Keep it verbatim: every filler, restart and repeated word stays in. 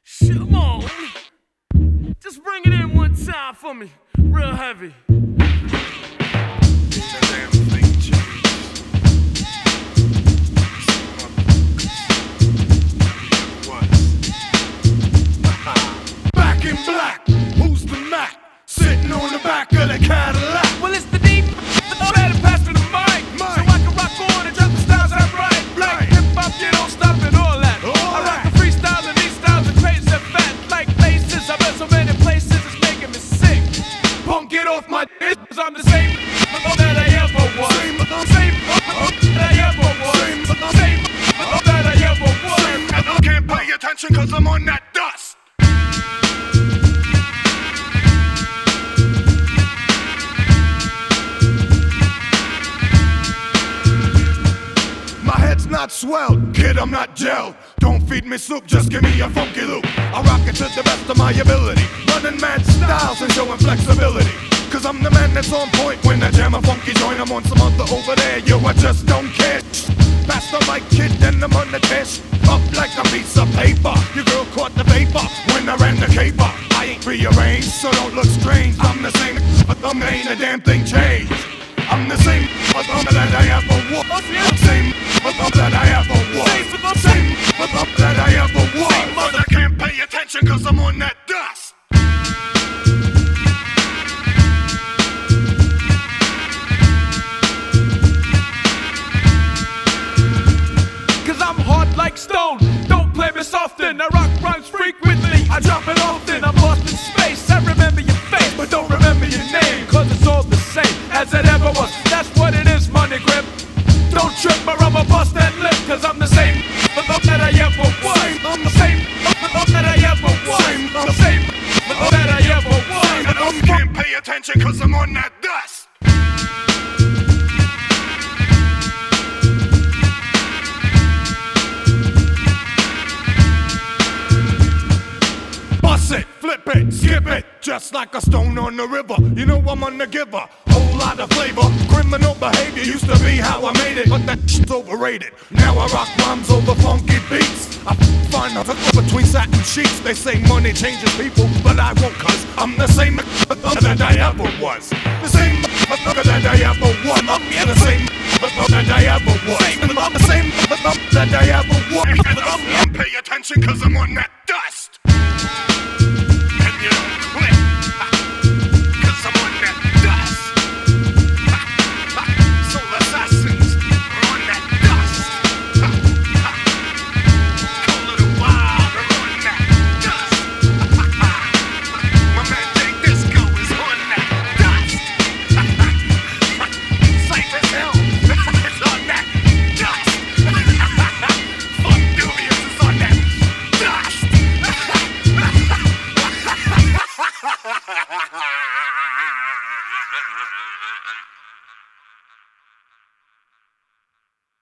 Come on. Just bring it in one time for me. Real heavy. Back in black, who's the Mac? Sitting on the back of the Cadillac. Well, it's the deep. Better pass me the mic, so I can rock on and drop the styles I write. Like hip hop, you don't stop and all that. I rock the freestyle and these styles are crazy and fat. Like places, I've been so many places, it's making me sick. Punk, get off my dick, cause I'm the same that I ever was. Same that I ever was. Same that I ever was. I can't pay attention cause I'm on that dust. Not swelled, kid, I'm not gel. Don't feed me soup, just give me a funky loop. I rock it to the best of my ability, running mad styles and showing flexibility. Cause I'm the man that's on point when I jam a funky joint. I'm on some other over there, yo, I just don't care. Pass the mic, kid, then I'm on the dish. Up like a piece of paper, your girl caught the vapor when I ran the caper. I ain't rearranged, so don't look strange. I'm the same, but I'm ain't a damn thing changed. I'm the same that I ever was. Same that I ever was. Same that I ever was. But I can't pay attention cause I'm on that dust. Cause I'm hard like stone. Don't play me often. I rock rhymes frequently. I drop it often. I'm lost in space. I remember your face, but don't remember your name. Cause it's all the same as it ever was. That's what it is, money grip. Don't trip or I'ma bust that lip. Cause I'm the same that I ever was. I'm the same that I ever was. The same that I ever was. I can't pay attention cause I'm on that dust. Bust it, flip it, skip it, just like a stone on the river. You know I'm on the giver, whole lot of flavor. Criminal behavior used to be how I made it, but that shit's overrated. Now I rock rhymes over funky beats. I find a hook between satin sheets. They say money changes people, but I won't cause I'm the same that I ever was. The same that I ever was. I'm the same that I ever was. I'm the same that I ever was. Pay attention cause I'm on that